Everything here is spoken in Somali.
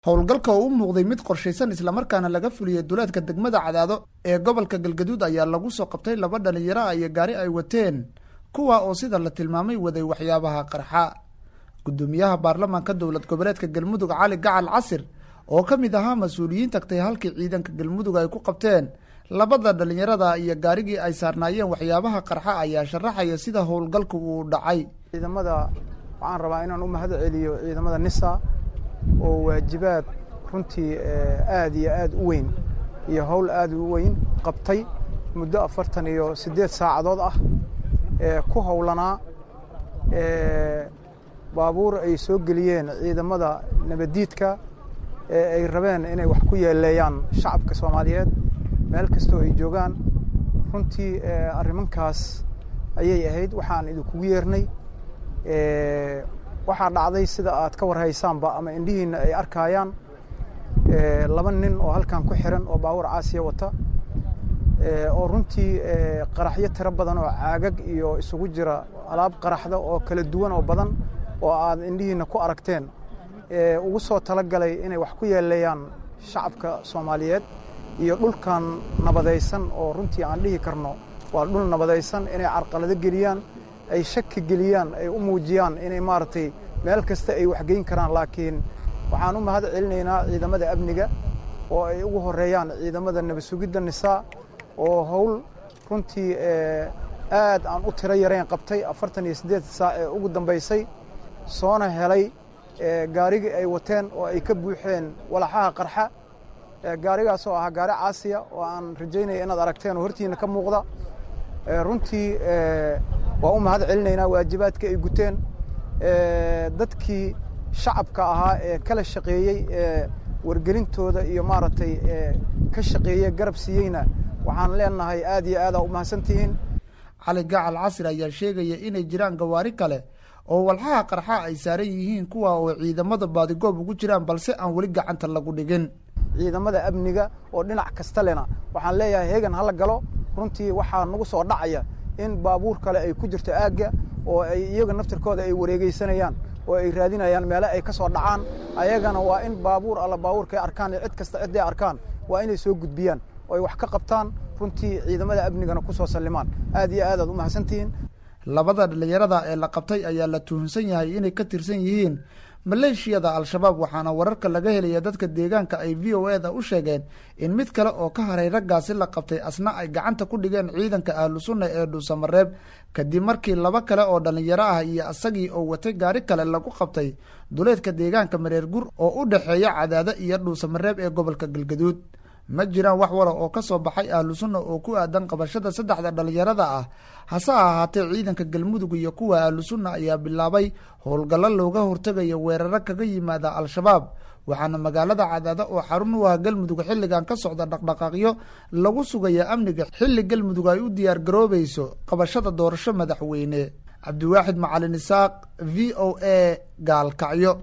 howlgalka oo u muuqday mid qorshaysan isla markaana laga fuliyay duleedka degmada Cadaado ee gobolka Galgaduud ayaa lagu soo qabtay laba dhalinyaro ah iyo gaari ay wateen kuwa oo sida la tilmaamay waday waxyaabaha qarxa. Gudoomiyaha baarlamaanka dowlad goboleedka Galmudug Cali Gacal Casir oo kamid ahaa mas'uuliyiin tagtay halkii ciidanka Galmudug ay ku qabteen labada dhalinyarada iyo gaarigii ay saarnaayeen waxyaabaha qarxa ayaa sharaxaya sida howlgalku uu dhacay. ciidamada waxaan rabaa inaan u mahad celiyo ciidamada NISA oo waajibaad runtii aad iyo aad u weyn iyo hawl aad u weyn qabtay muddo 48 saacadood ah ku howlanaa baabuur ay soo galiyeen ciidamada nabadiidka ay rabeen inay wax ku yeeleeyaan shacabka Soomaaliyeed meel kasta oo ay joogaan runtii arrimankaas ayay ahayd waxaan idinku yeernay waxaa dhacday sida aad ka warhaysaanba ama indhihiina ay arkayaan laba nin oo halkan ku xiran oo baawur caasiya wata oo runtii qaraxyo tiro badan oo caagag iyo isugu jira alaab qaraxda oo kala duwan oo badan oo aad indhihiina ku aragteen ugu soo talagalay inay wax ku yeeleeyaan shacabka Soomaaliyeed iyo dhulkan nabadaysan oo runtii aan dhihi karno waa dhul nabadaysan inay carqalado geliyaan ay shaki geliyaan ay u muujiyaan inay maartay meel kasta ay wax geyn karaan laakiin waxaan u mahad celinaynaa ciidamada amniga oo ay ugu horeeyaan ciidamada nabad sugidda NISA oo hawl runtii aad aan u tiro yareen qabtay 48 saac ee ugu dambeysay soona helay gaarigii ay wateen oo ay ka buuxeen walaxaha qarxa gaarigaas oo ah gaari caasiya oo aan rajaynay inaad aragteen oo hortiina ka muuqda runtii waa u mahad celinaynaa waajibaadka ay guteen dadkii shacabka ahaa ee kala shaqeeyay wargelintooda iyo maaragtay ka shaqeeyay garab siiyeyna waxaan leenahay aad iyo aad u mahadsantihiin. Cali Gacal Casir ayaa sheegaya inay jiraan gawaari kale oo walxaha qarxa ay saaran yihiin kuwa oo ciidamada baadigoob ugu jiraan balse aan wali gacanta lagu dhigin. ciidamada amniga oo dhinac kasta lena waxaan leeyahay heegan hala galo runtii waxaa nagu soo dhacaya in baabuur kale ay ku jirto aaga oo ay iyaga naftirkooda ay wareegaysanayaan oo ay raadinayaan meel ay ka soo dhacaan ayagana waa in baabuur alla baabuurka ay arkaan cid kasta cid ay arkaan waa inay soo gudbiyaan oo ay wax ka qabtaan runtii ciidamada amnigana ku soo salimaan aad iyo aad u mahadsantiin. labada dhalinyarada ee la qabtay ayaa la tuhunsan yahay inay ka tirsan yihiin maleeshiyada al-shabaab waxaana wararka laga helaya dadka deegaanka ay VOA-da u sheegeen in mid kale oo ka haray raggaasi la qabtay asna ay gacanta ku dhigeen ciidanka ahlu sunna ee Dhuusamareeb kadib markii laba kale oo dhalinyaro ah iyo asagii oo watay gaari kale lagu qabtay duleedka deegaanka Mareer Gur oo u dhaxeeya Cadaado iyo Dhuusamareeb ee gobolka Galgaduud. ma jiraan wax wara oo ka soo baxay ahlu sunna oo ku aadan qabashada saddexda dhalinyarada ah hase ahaatee ciidanka Galmudug iyo kuwa ahlu sunna ayaa bilaabay howlgallo looga hortagayo weeraro kaga yimaada al-shabaab waxaana magaalada Cadaado oo xarun u ah Galmudug xilligan ka socda dhaqdhaqaaqyo lagu sugayo amniga xilli Galmudug ay u diyaar garoobayso qabashada doorasho madaxweyne. Cabdiwaaxid Macalin Isaaq VOA Gaalkacyo.